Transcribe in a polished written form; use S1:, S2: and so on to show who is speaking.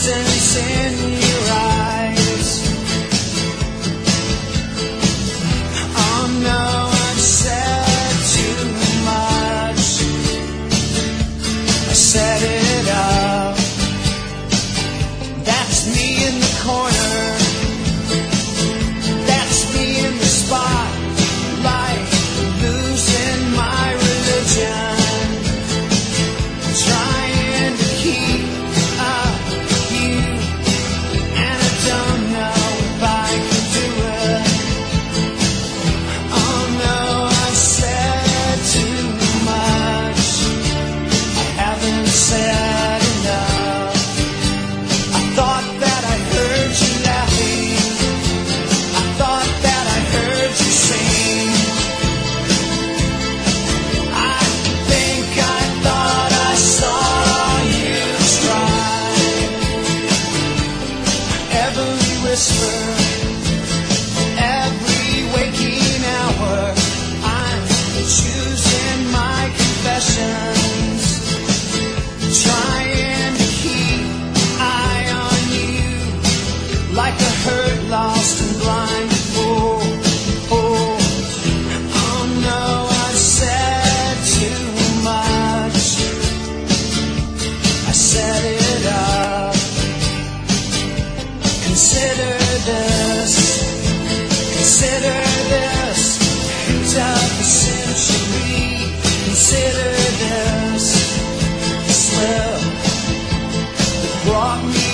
S1: innocence in your eyes. Oh no, I've said too much. I set it up. That's me in the corner. That's me in the spotlight, losing my religion, trying to keep up with you, and I don't know if I can do it. Oh no, I've said too much. I haven't said enough. I thought that I heard you laughing. I thought that I heard you sing. I think I thought I saw you try. Every whisper, every waking hour, I'm choosing my confessions, trying to keep eye on you, like a hurt, lost and blind fool. Oh no, I said too much. I set it up. Consider this hint of the century. Consider this slip that brought me